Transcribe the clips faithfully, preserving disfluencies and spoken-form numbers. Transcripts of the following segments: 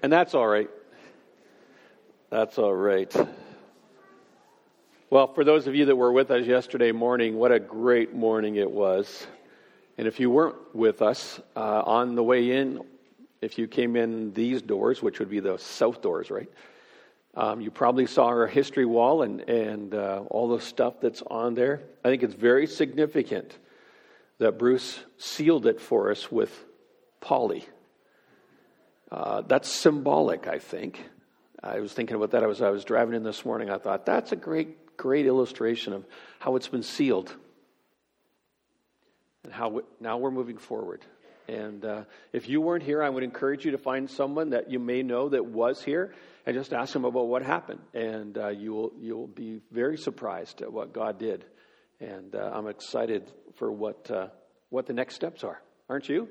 And that's all right. That's all right. Well, for those of you that were with us yesterday morning, what a great morning it was. And if you weren't with us, uh, on the way in, if you came in these doors, which would be the south doors, right? Um, you probably saw our history wall and, and uh, all the stuff that's on there. I think it's very significant that Bruce sealed it for us with Polly. Uh, that's symbolic, I think. I was thinking about that as I was driving in this morning. I thought, that's a great, great illustration of how it's been sealed. And how we, now we're moving forward. And uh, if you weren't here, I would encourage you to find someone that you may know that was here and just ask them about what happened. And uh, you will you'll be very surprised at what God did. And uh, I'm excited for what uh, what the next steps are. Aren't you?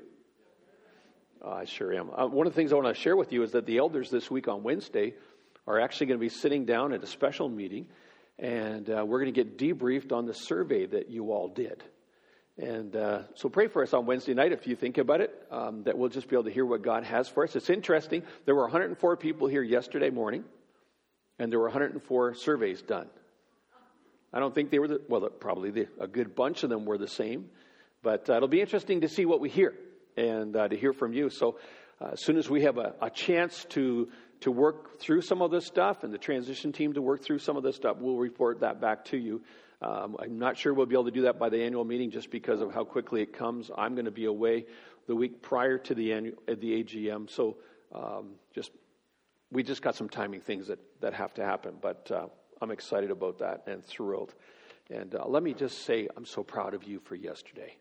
Oh, I sure am. Uh, one of the things I want to share with you is that the elders this week on Wednesday are actually going to be sitting down at a special meeting, and uh, we're going to get debriefed on the survey that you all did. And uh, so pray for us on Wednesday night if you think about it, um, that we'll just be able to hear what God has for us. It's interesting. There were one hundred four people here yesterday morning, and there were one hundred four surveys done. I don't think they were, the, well, probably the, a good bunch of them were the same, but uh, it'll be interesting to see what we hear. And uh, to hear from you. So uh, as soon as we have a, a chance to to work through some of this stuff and the transition team to work through some of this stuff, we'll report that back to you. Um, I'm not sure we'll be able to do that by the annual meeting just because of how quickly it comes. I'm going to be away the week prior to the annual, uh, the A G M. So um, just we just got some timing things that, that have to happen. But uh, I'm excited about that and thrilled. And uh, let me just say I'm so proud of you for yesterday.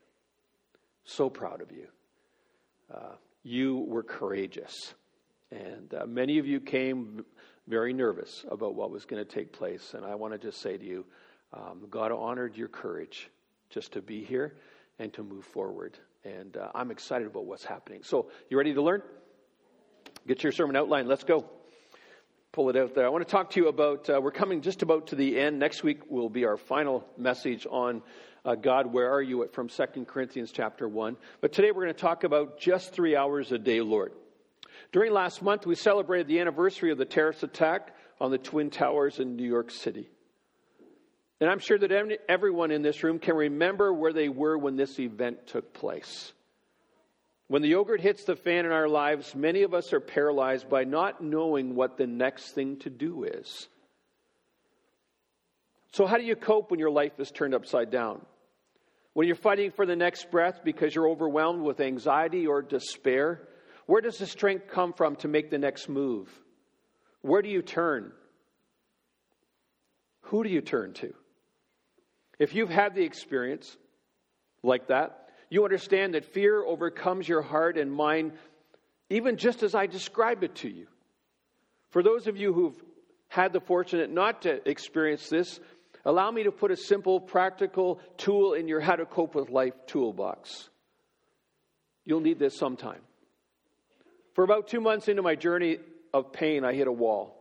So proud of you. Uh, you were courageous, and uh, many of you came very nervous about what was going to take place. And I want to just say to you, um, God honored your courage just to be here and to move forward. And uh, I'm excited about what's happening. So, you ready to learn? Get your sermon outline. Let's go. Pull it out there. I want to talk to you about, uh, we're coming just about to the end. Next week will be our final message on Uh, God, where are you? From Second Corinthians chapter one. But today we're going to talk about just three hours a day, Lord. During last month, we celebrated the anniversary of the terrorist attack on the Twin Towers in New York City. And I'm sure that everyone in this room can remember where they were when this event took place. When the yogurt hits the fan in our lives, many of us are paralyzed by not knowing what the next thing to do is. So how do you cope when your life is turned upside down? When you're fighting for the next breath because you're overwhelmed with anxiety or despair, where does the strength come from to make the next move? Where do you turn? Who do you turn to? If you've had the experience like that, you understand that fear overcomes your heart and mind, even just as I describe it to you. For those of you who've had the fortunate not to experience this, allow me to put a simple, practical tool in your how to cope with life toolbox. You'll need this sometime. For about two months into my journey of pain, I hit a wall.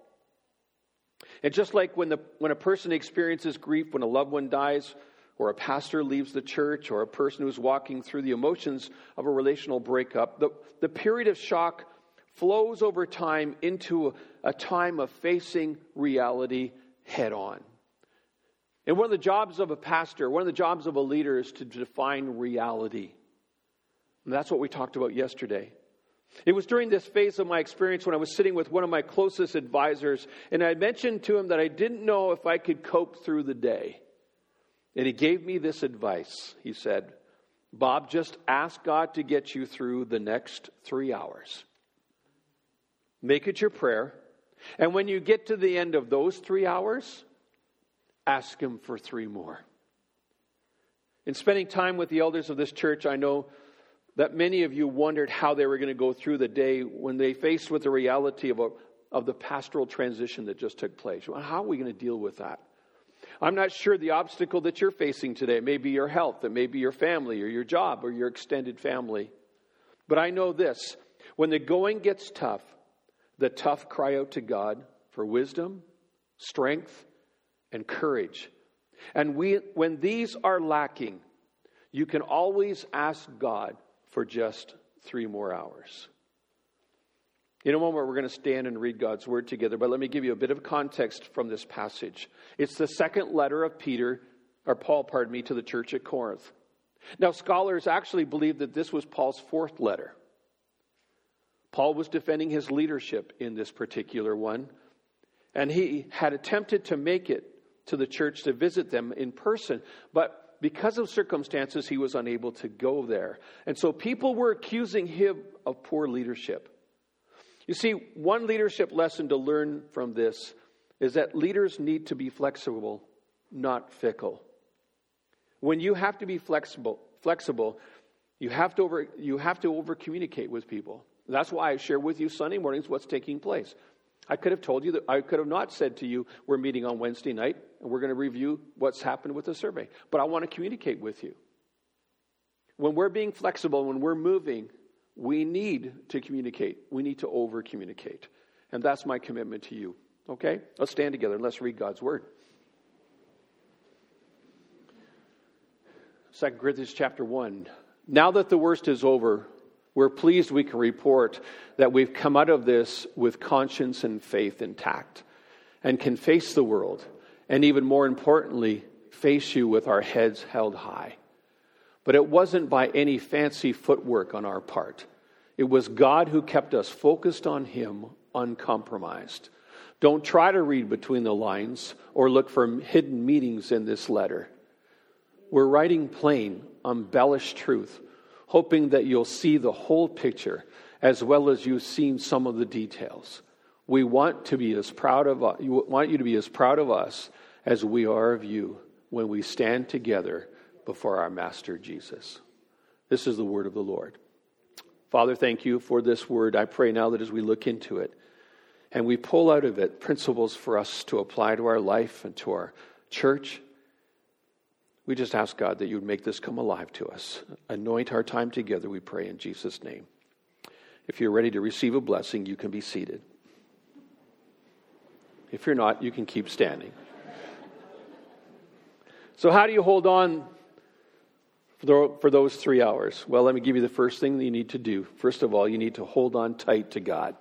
And just like when the when a person experiences grief, when a loved one dies, or a pastor leaves the church, or a person who's walking through the emotions of a relational breakup, the, the period of shock flows over time into a, a time of facing reality head on. And one of the jobs of a pastor, one of the jobs of a leader is to define reality. And that's what we talked about yesterday. It was during this phase of my experience when I was sitting with one of my closest advisors, and I mentioned to him that I didn't know if I could cope through the day. And he gave me this advice. He said, Bob, just ask God to get you through the next three hours. Make it your prayer. And when you get to the end of those three hours, ask him for three more. In spending time with the elders of this church, I know that many of you wondered how they were going to go through the day when they faced with the reality of, a, of the pastoral transition that just took place. How are we going to deal with that? I'm not sure the obstacle that you're facing today. It may be your health, it may be your family or your job or your extended family. But I know this, when the going gets tough, the tough cry out to God for wisdom, strength, and courage. And we, when these are lacking, you can always ask God for just three more hours. In a moment, we're going to stand and read God's word together, but let me give you a bit of context from this passage. It's the second letter of Peter, or Paul, pardon me, to the church at Corinth. Now, scholars actually believe that this was Paul's fourth letter. Paul was defending his leadership in this particular one, and he had attempted to make it to the church to visit them in person, but because of circumstances, he was unable to go there. And so people were accusing him of poor leadership. You see, one leadership lesson to learn from this is that leaders need to be flexible, not fickle. When you have to be flexible, flexible, you have to over you have to over communicate with people. That's why I share with you Sunday mornings what's taking place. I could have told you that I could have not said to you, we're meeting on Wednesday night and we're going to review what's happened with the survey. But I want to communicate with you. When we're being flexible, when we're moving, we need to communicate. We need to over communicate. And that's my commitment to you. Okay? Let's stand together and let's read God's word. Second Corinthians chapter one. Now that the worst is over, we're pleased we can report that we've come out of this with conscience and faith intact and can face the world, and even more importantly, face you with our heads held high. But it wasn't by any fancy footwork on our part. It was God who kept us focused on Him, uncompromised. Don't try to read between the lines or look for hidden meanings in this letter. We're writing plain, embellished truth, hoping that you'll see the whole picture as well as you've seen some of the details. We want to be as proud of uh, you want you to be as proud of us as we are of you when we stand together before our Master Jesus. This is the word of the Lord. Father, thank you for this word. I pray now that as we look into it and we pull out of it principles for us to apply to our life and to our church, we just ask, God, that you would make this come alive to us. Anoint our time together, we pray in Jesus' name. If you're ready to receive a blessing, you can be seated. If you're not, you can keep standing. So how do you hold on for those three hours? Well, let me give you the first thing that you need to do. First of all, you need to hold on tight to God.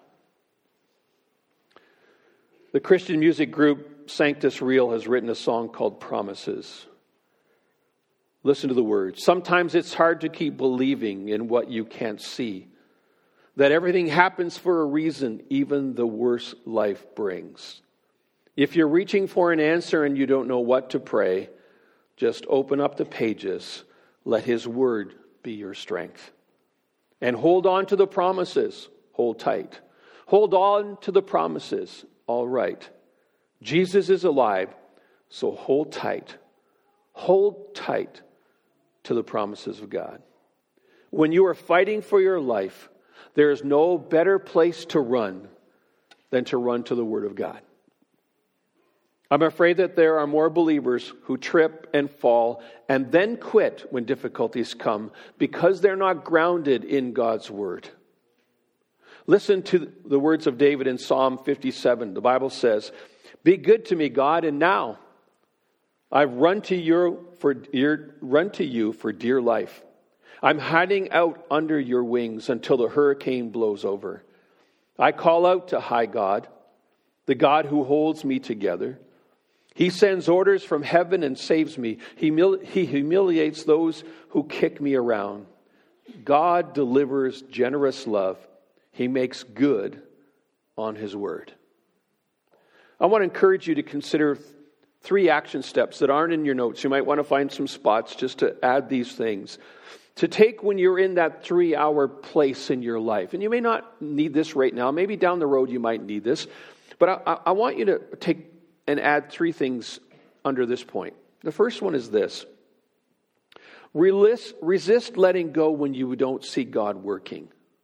The Christian music group Sanctus Real has written a song called Promises. Listen to the words. Sometimes it's hard to keep believing in what you can't see. That everything happens for a reason, even the worst life brings. If you're reaching for an answer and you don't know what to pray, just open up the pages. Let His word be your strength. And hold on to the promises. Hold tight. Hold on to the promises. All right. Jesus is alive, so hold tight. Hold tight to the promises of God. When you are fighting for your life, there is no better place to run than to run to the Word of God. I'm afraid that there are more believers who trip and fall and then quit when difficulties come because they're not grounded in God's Word. Listen to the words of David in Psalm fifty-seven. The Bible says, "Be good to me, God, and now I've run to you for dear, run to you for dear life. I'm hiding out under your wings until the hurricane blows over. I call out to high God, the God who holds me together. He sends orders from heaven and saves me. He, humili- he humiliates those who kick me around. God delivers generous love. He makes good on His word." I want to encourage you to consider three action steps that aren't in your notes. You might want to find some spots just to add these things to take when you're in that three-hour place in your life. And you may not need this right now. Maybe down the road you might need this. But I, I want you to take and add three things under this point. The first one is this. Resist, resist letting go when you don't see God working.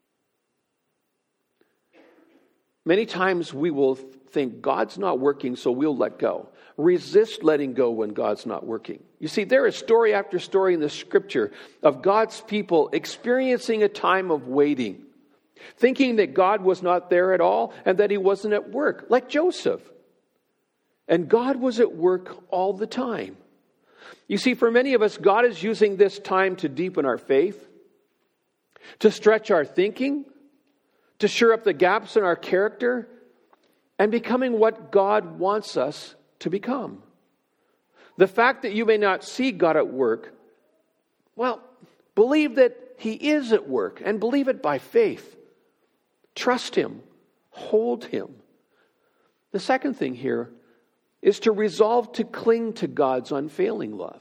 Many times we will think God's not working, so we'll let go. Resist letting go when God's not working. You see, there is story after story in the Scripture of God's people experiencing a time of waiting, thinking that God was not there at all and that He wasn't at work, like Joseph. And God was at work all the time. You see, for many of us, God is using this time to deepen our faith, to stretch our thinking, to shore up the gaps in our character, and becoming what God wants us to become. The fact that you may not see God at work, well, believe that He is at work, and believe it by faith. Trust Him. Hold Him. The second thing here is to resolve to cling to God's unfailing love.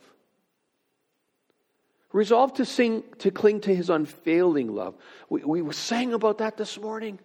Resolve to sing, to cling to His unfailing love. We, we sang about that this morning.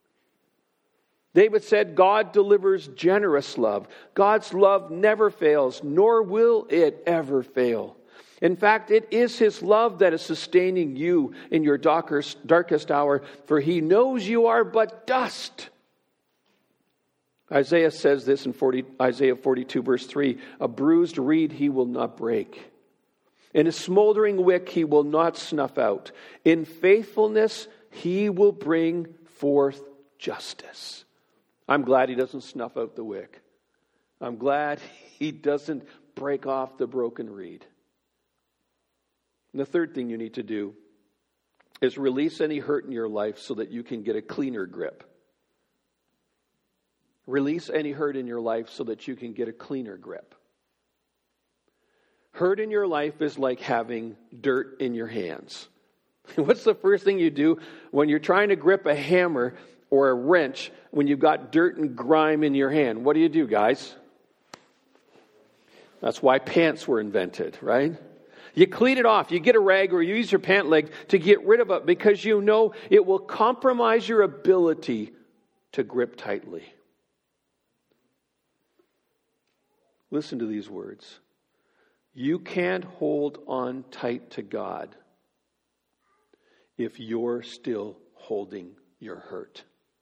David said, God delivers generous love. God's love never fails, nor will it ever fail. In fact, it is His love that is sustaining you in your darkest, darkest hour, for He knows you are but dust. Isaiah says this in forty, Isaiah forty-two, verse three, a bruised reed He will not break. In a smoldering wick He will not snuff out. In faithfulness He will bring forth justice. I'm glad He doesn't snuff out the wick. I'm glad He doesn't break off the broken reed. And the third thing you need to do is release any hurt in your life so that you can get a cleaner grip. Release any hurt in your life so that you can get a cleaner grip. Hurt in your life is like having dirt in your hands. What's the first thing you do when you're trying to grip a hammer or a wrench when you've got dirt and grime in your hand? What do you do, guys? That's why pants were invented, right? You clean it off. You get a rag or you use your pant leg to get rid of it because you know it will compromise your ability to grip tightly. Listen to these words. You can't hold on tight to God if you're still holding your hurt.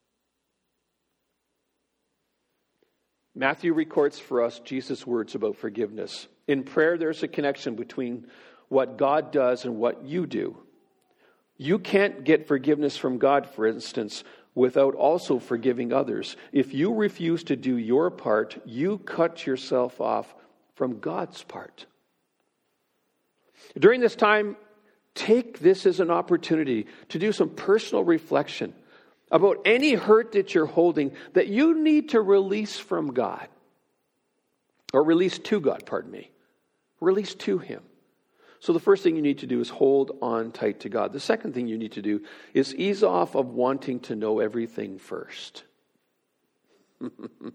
Matthew records for us Jesus' words about forgiveness. In prayer, there's a connection between what God does and what you do. You can't get forgiveness from God, for instance, without also forgiving others. If you refuse to do your part, you cut yourself off from God's part. During this time, take this as an opportunity to do some personal reflection about any hurt that you're holding that you need to release from God. Or release to God, pardon me. Release to Him. So the first thing you need to do is hold on tight to God. The second thing you need to do is ease off of wanting to know everything first. I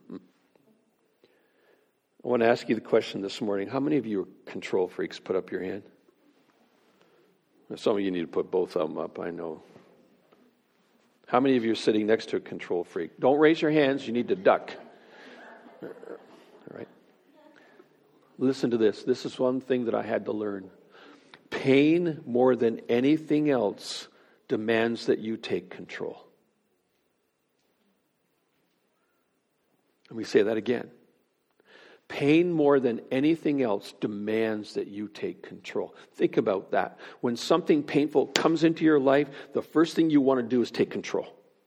want to ask you the question this morning. How many of you are control freaks? Put up your hand. Some of you need to put both of them up, I know. How many of you are sitting next to a control freak? Don't raise your hands. You need to duck. All right. Listen to this. This is one thing that I had to learn. Pain, more than anything else, demands that you take control. Let me say that again. Pain, more than anything else, demands that you take control. Think about that. When something painful comes into your life, the first thing you want to do is take control.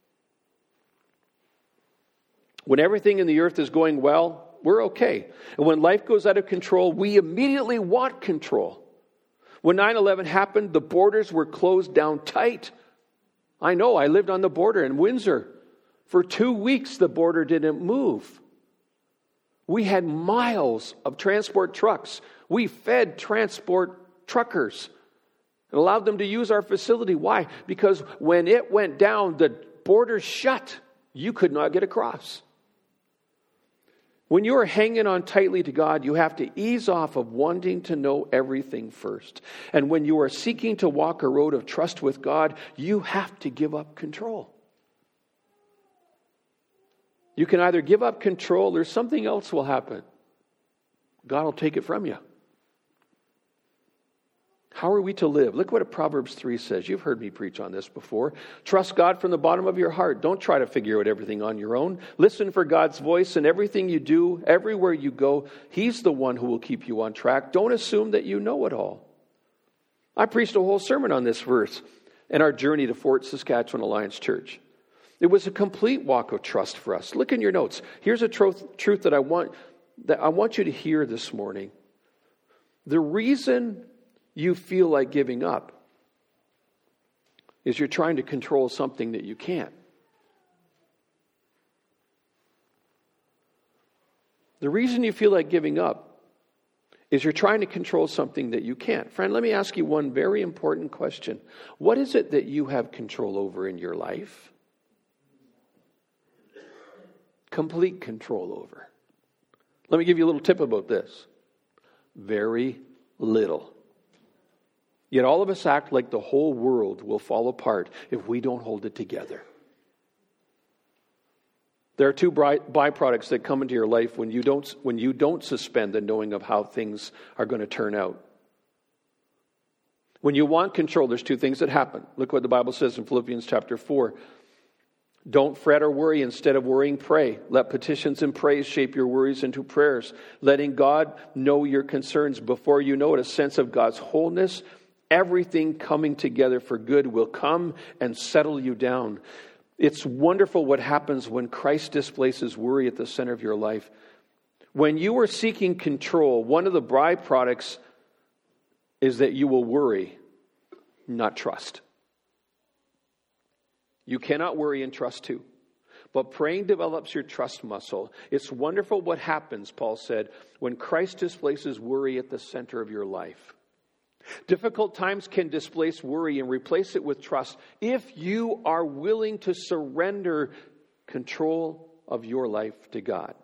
When everything in the earth is going well, we're okay. And when life goes out of control, we immediately want control. When nine eleven happened, the borders were closed down tight. I know, I lived on the border in Windsor. For two weeks, the border didn't move. We had miles of transport trucks. We fed transport truckers and allowed them to use our facility. Why? Because when it went down, the borders shut. You could not get across. When you are hanging on tightly to God, you have to ease off of wanting to know everything first. And when you are seeking to walk a road of trust with God, you have to give up control. You can either give up control or something else will happen. God will take it from you. How are we to live? Look what Proverbs three says. You've heard me preach on this before. Trust God from the bottom of your heart. Don't try to figure out everything on your own. Listen for God's voice in everything you do, everywhere you go. He's the one who will keep you on track. Don't assume that you know it all. I preached a whole sermon on this verse in our journey to Fort Saskatchewan Alliance Church. It was a complete walk of trust for us. Look in your notes. Here's a truth, truth that I want that I want you to hear this morning. The reason you feel like giving up is you're trying to control something that you can't. The reason you feel like giving up is you're trying to control something that you can't. Friend, let me ask you one very important question. What is it that you have control over in your life? Complete control over. Let me give you a little tip about this. Very little. Yet all of us act like the whole world will fall apart if we don't hold it together. There are two byproducts that come into your life when you don't, when you don't suspend the knowing of how things are going to turn out. When you want control, there's two things that happen. Look what the Bible says in Philippians chapter four. Don't fret or worry. Instead of worrying, pray. Let petitions and praise shape your worries into prayers. Letting God know your concerns before you know it. A sense of God's wholeness. Everything coming together for good will come and settle you down. It's wonderful what happens when Christ displaces worry at the center of your life. When you are seeking control, one of the byproducts is that you will worry, not trust. You cannot worry and trust too. But praying develops your trust muscle. It's wonderful what happens, Paul said, when Christ displaces worry at the center of your life. Difficult times can displace worry and replace it with trust if you are willing to surrender control of your life to God.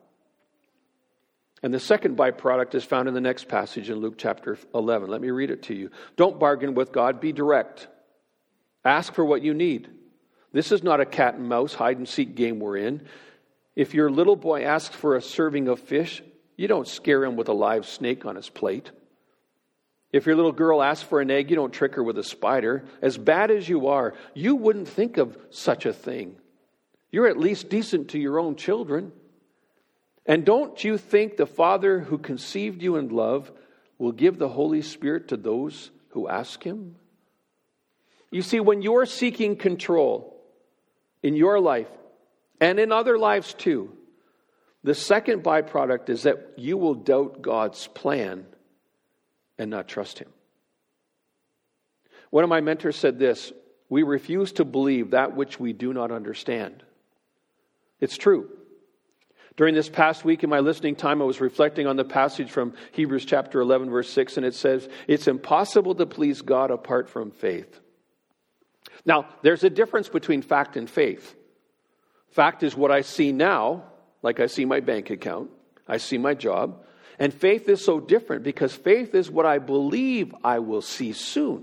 And the second byproduct is found in the next passage in Luke chapter eleven. Let me read it to you. Don't bargain with God, be direct. Ask for what you need. This is not a cat and mouse hide and seek game we're in. If your little boy asks for a serving of fish, you don't scare him with a live snake on his plate. If your little girl asks for an egg, you don't trick her with a spider. As bad as you are, you wouldn't think of such a thing. You're at least decent to your own children. And don't you think the Father who conceived you in love will give the Holy Spirit to those who ask Him? You see, when you're seeking control in your life and in other lives too, the second byproduct is that you will doubt God's plan and not trust Him. One of my mentors said this: we refuse to believe that which we do not understand. It's true. During this past week in my listening time, I was reflecting on the passage from Hebrews chapter eleven, verse six, and it says, it's impossible to please God apart from faith. Now, there's a difference between fact and faith. Fact is what I see now, like I see my bank account, I see my job. And faith is so different because faith is what I believe I will see soon.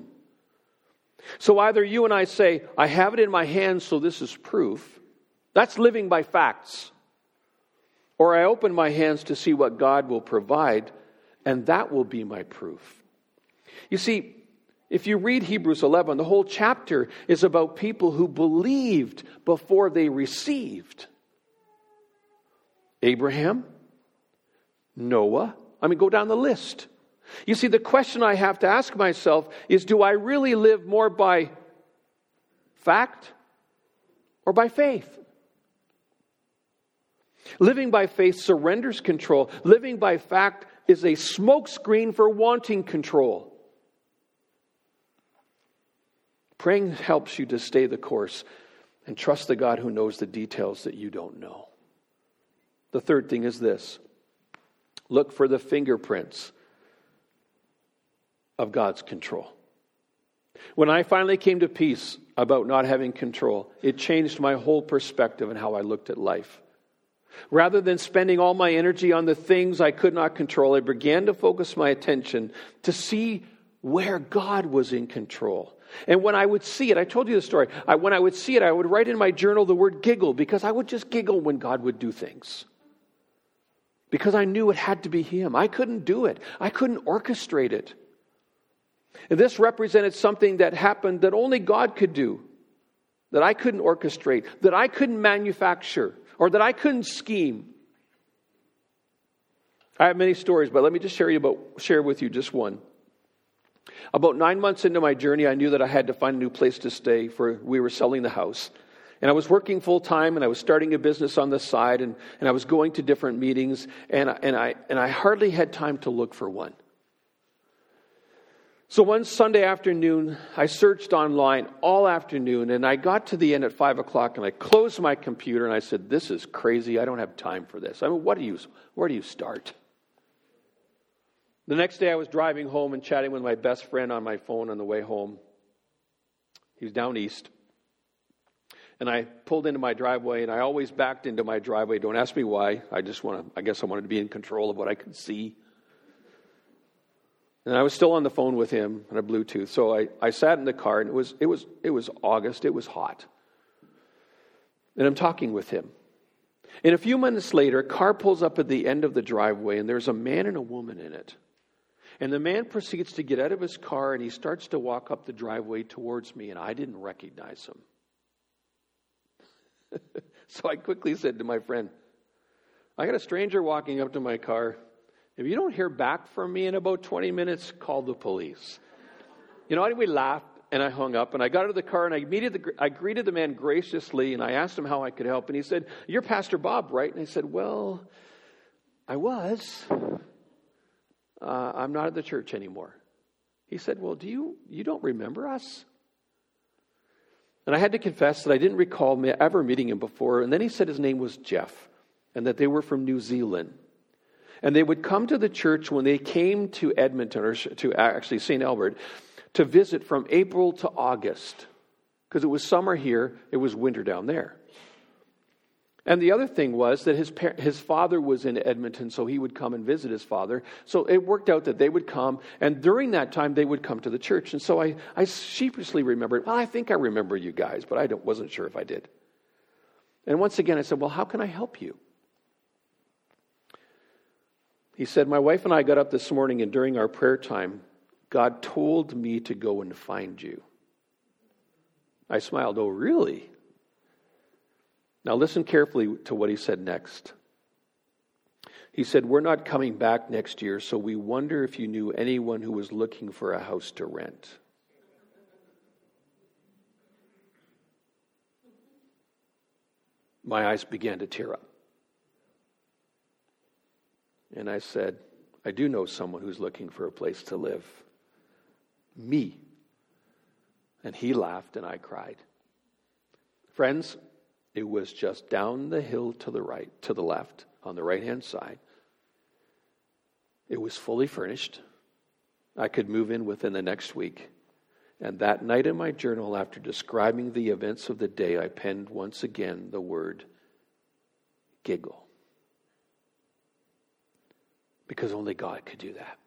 So either you and I say, I have it in my hands, so this is proof. That's living by facts. Or I open my hands to see what God will provide, and that will be my proof. You see, if you read Hebrews eleven, the whole chapter is about people who believed before they received. Abraham, Noah, I mean, go down the list. You see, the question I have to ask myself is, do I really live more by fact or by faith? Living by faith surrenders control. Living by fact is a smokescreen for wanting control. Praying helps you to stay the course and trust the God who knows the details that you don't know. The third thing is this: look for the fingerprints of God's control. When I finally came to peace about not having control, it changed my whole perspective and how I looked at life. Rather than spending all my energy on the things I could not control, I began to focus my attention to see where God was in control. And when I would see it, I told you the story, I, when I would see it, I would write in my journal the word giggle, because I would just giggle when God would do things. Because I knew it had to be Him. I couldn't do it. I couldn't orchestrate it. And this represented something that happened that only God could do, that I couldn't orchestrate, that I couldn't manufacture, or that I couldn't scheme. I have many stories, but let me just share you about share with you just one. About nine months into my journey, I knew that I had to find a new place to stay, for we were selling the house. And I was working full time, and I was starting a business on the side, and, and I was going to different meetings, and, and I and I hardly had time to look for one. So one Sunday afternoon, I searched online all afternoon, and I got to the end at five o'clock, and I closed my computer, and I said, this is crazy. I don't have time for this. I mean, what do you, where do you start? The next day, I was driving home and chatting with my best friend on my phone on the way home. He was down east. And I pulled into my driveway, and I always backed into my driveway. Don't ask me why. I just want to, I guess I wanted to be in control of what I could see. And I was still on the phone with him on a Bluetooth. So I, I sat in the car, and it was it was it was August. It was hot. And I'm talking with him. And a few minutes later, a car pulls up at the end of the driveway, and there's a man and a woman in it. And the man proceeds to get out of his car, and he starts to walk up the driveway towards me, and I didn't recognize him. So I quickly said to my friend, I got a stranger walking up to my car. If you don't hear back from me in about twenty minutes, call the police. You know, and we laughed, and I hung up, and I got out of the car, and I, immediately, I greeted the man graciously, and I asked him how I could help. And he said, you're Pastor Bob, right? And I said, well, I was. Uh, I'm not at the church anymore. He said, well, do you, you don't remember us? And I had to confess that I didn't recall me ever meeting him before. And then he said his name was Jeff, and that they were from New Zealand. And they would come to the church when they came to Edmonton, or to actually Saint Albert, to visit from April to August. Because it was summer here, it was winter down there. And the other thing was that his par- his father was in Edmonton, so he would come and visit his father. So it worked out that they would come, and during that time, they would come to the church. And so I, I sheepishly remembered, well, I think I remember you guys, but I don't, wasn't sure if I did. And once again, I said, well, how can I help you? He said, my wife and I got up this morning, and during our prayer time, God told me to go and find you. I smiled, oh, really? Now listen carefully to what he said next. He said, we're not coming back next year, so we wonder if you knew anyone who was looking for a house to rent. My eyes began to tear up. And I said, I do know someone who's looking for a place to live. Me. And he laughed and I cried. Friends, it was just down the hill to the right, to the left, on the right-hand side. It was fully furnished. I could move in within the next week. And that night in my journal, after describing the events of the day, I penned once again the word giggle. Because only God could do that.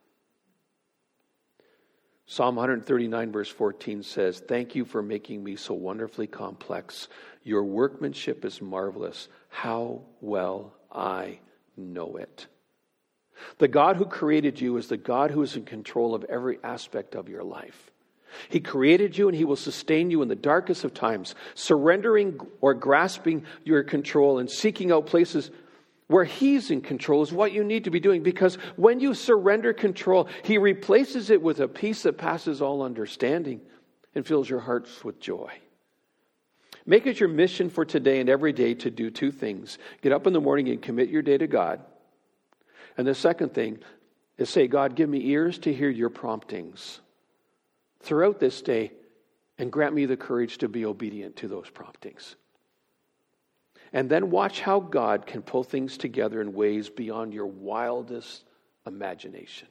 Psalm one thirty-nine verse fourteen says, thank you for making me so wonderfully complex. Your workmanship is marvelous. How well I know it. The God who created you is the God who is in control of every aspect of your life. He created you and he will sustain you in the darkest of times. Surrendering or grasping your control and seeking out places where he's in control is what you need to be doing, because when you surrender control, he replaces it with a peace that passes all understanding and fills your hearts with joy. Make it your mission for today and every day to do two things. Get up in the morning and commit your day to God. And the second thing is say, God, give me ears to hear your promptings throughout this day, and grant me the courage to be obedient to those promptings. And then watch how God can pull things together in ways beyond your wildest imagination.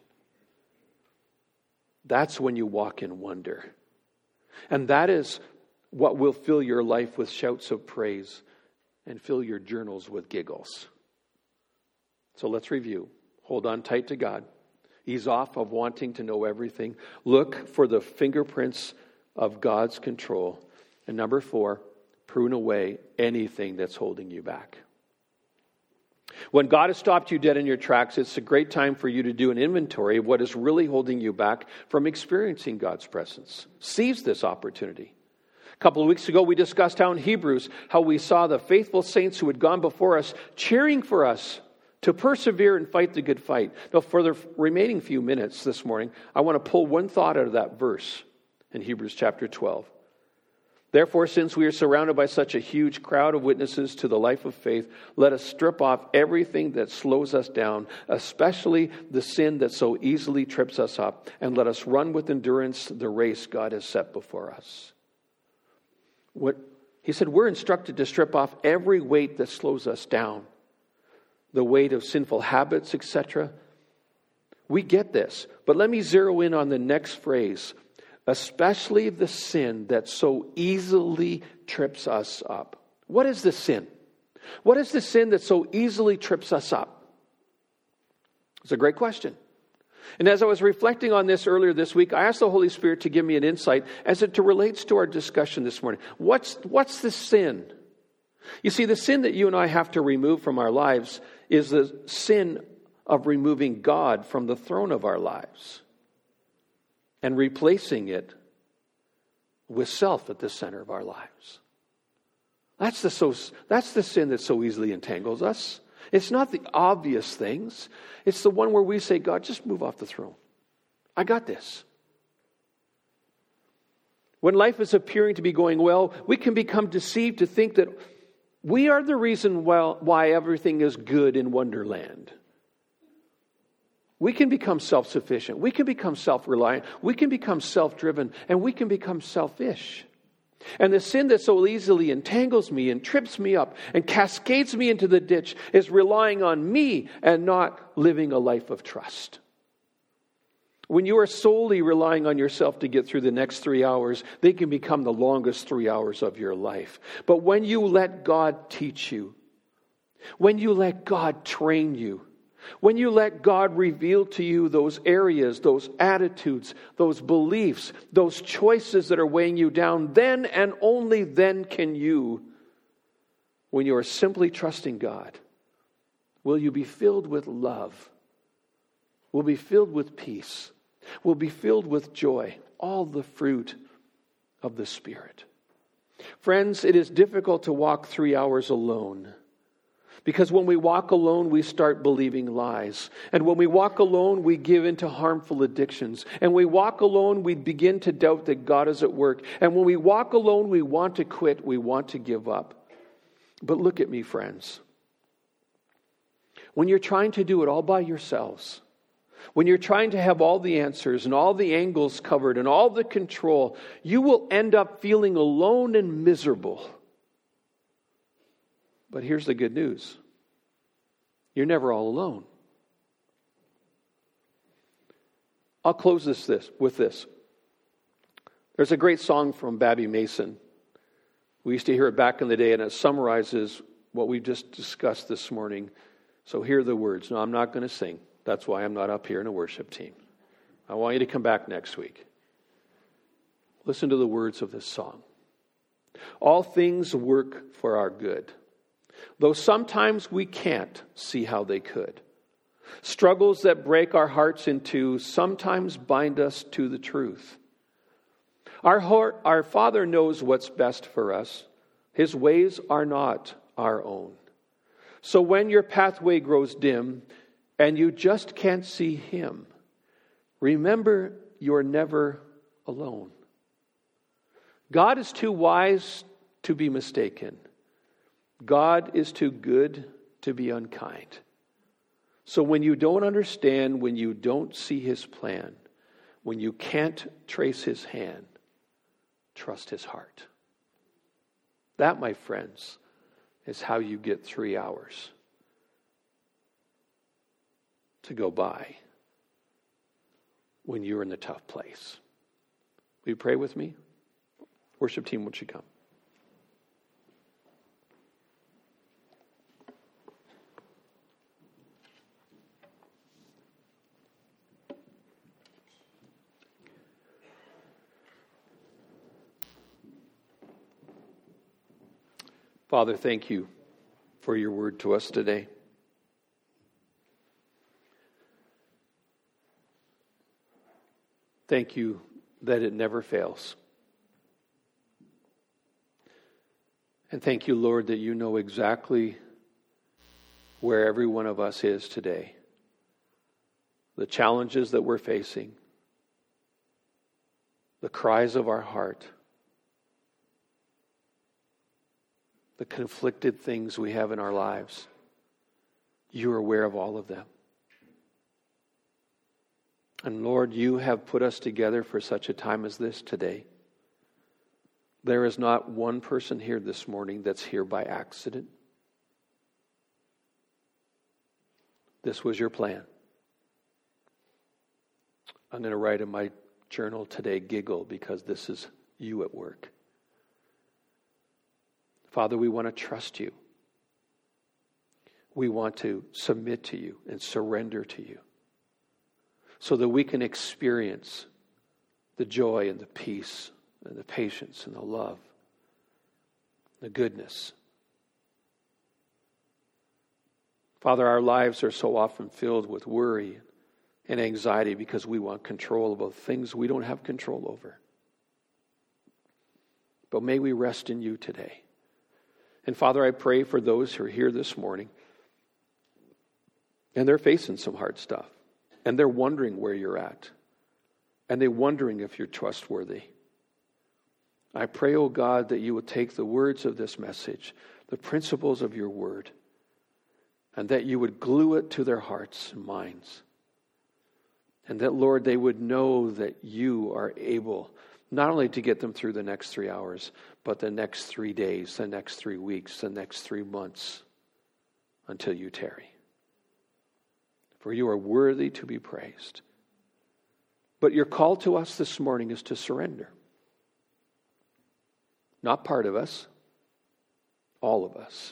That's when you walk in wonder. And that is what will fill your life with shouts of praise and fill your journals with giggles. So let's review. Hold on tight to God. Ease off of wanting to know everything. Look for the fingerprints of God's control. And number four, prune away anything that's holding you back. When God has stopped you dead in your tracks, it's a great time for you to do an inventory of what is really holding you back from experiencing God's presence. Seize this opportunity. A couple of weeks ago, we discussed how in Hebrews, how we saw the faithful saints who had gone before us, cheering for us to persevere and fight the good fight. Now, for the remaining few minutes this morning, I want to pull one thought out of that verse in Hebrews chapter twelve. Therefore, since we are surrounded by such a huge crowd of witnesses to the life of faith, let us strip off everything that slows us down, especially the sin that so easily trips us up, and let us run with endurance the race God has set before us. What he said, we're instructed to strip off every weight that slows us down, the weight of sinful habits, et cetera. We get this, but let me zero in on the next phrase. Especially the sin that so easily trips us up. What is the sin? What is the sin that so easily trips us up? It's a great question. And as I was reflecting on this earlier this week, I asked the Holy Spirit to give me an insight as it relates to our discussion this morning. What's, what's the sin? You see, the sin that you and I have to remove from our lives is the sin of removing God from the throne of our lives and replacing it with self at the center of our lives. That's the, so, that's the sin that so easily entangles us. It's not the obvious things. It's the one where we say, God, just move off the throne. I got this. When life is appearing to be going well, we can become deceived to think that we are the reason why everything is good in Wonderland. We can become self-sufficient. We can become self-reliant. We can become self-driven. And we can become selfish. And the sin that so easily entangles me and trips me up and cascades me into the ditch is relying on me and not living a life of trust. When you are solely relying on yourself to get through the next three hours, they can become the longest three hours of your life. But when you let God teach you, when you let God train you, when you let God reveal to you those areas, those attitudes, those beliefs, those choices that are weighing you down, then and only then can you, when you are simply trusting God, will you be filled with love, will be filled with peace, will be filled with joy, all the fruit of the Spirit. Friends, it is difficult to walk three hours alone. Because when we walk alone, we start believing lies. And when we walk alone, we give into harmful addictions. And when we walk alone, we begin to doubt that God is at work. And when we walk alone, we want to quit. We want to give up. But look at me, friends. When you're trying to do it all by yourselves, when you're trying to have all the answers and all the angles covered and all the control, you will end up feeling alone and miserable. But here's the good news. You're never all alone. I'll close this, this with this. There's a great song from Babby Mason. We used to hear it back in the day, and it summarizes what we just discussed this morning. So here are the words. No, I'm not going to sing. That's why I'm not up here in a worship team. I want you to come back next week. Listen to the words of this song. All things work for our good, though sometimes we can't see how they could. Struggles that break our hearts in two sometimes bind us to the truth. Our heart, our Father knows what's best for us. His ways are not our own. So when your pathway grows dim and you just can't see Him, remember you're never alone. God is too wise to be mistaken. God is too good to be unkind. So when you don't understand, when you don't see His plan, when you can't trace His hand, trust His heart. That, my friends, is how you get three hours to go by when you're in the tough place. Will you pray with me? Worship team, won't you come? Father, thank you for your word to us today. Thank you that it never fails. And thank you, Lord, that you know exactly where every one of us is today. The challenges that we're facing, the cries of our heart, the conflicted things we have in our lives. You are aware of all of them. And Lord, you have put us together for such a time as this today. There is not one person here this morning that's here by accident. This was your plan. I'm going to write in my journal today, giggle, because this is you at work. Father, we want to trust you. We want to submit to you and surrender to you so that we can experience the joy and the peace and the patience and the love, the goodness. Father, our lives are so often filled with worry and anxiety because we want control about things we don't have control over. But may we rest in you today. And Father, I pray for those who are here this morning and they're facing some hard stuff and they're wondering where you're at and they're wondering if you're trustworthy. I pray, oh God, that you would take the words of this message, the principles of your word, and that you would glue it to their hearts and minds. And that, Lord, they would know that you are able not only to get them through the next three hours, but the next three days, the next three weeks, the next three months until you tarry. For you are worthy to be praised. But your call to us this morning is to surrender. Not part of us, all of us.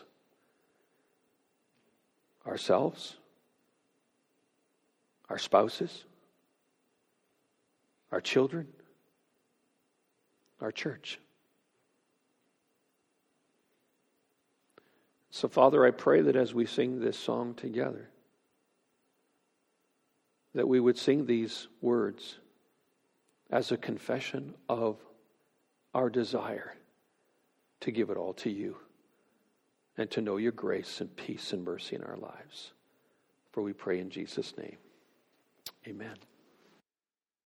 Ourselves, our spouses, our children, our church. So, Father, I pray that as we sing this song together, that we would sing these words as a confession of our desire to give it all to you and to know your grace and peace and mercy in our lives. For we pray in Jesus' name. Amen.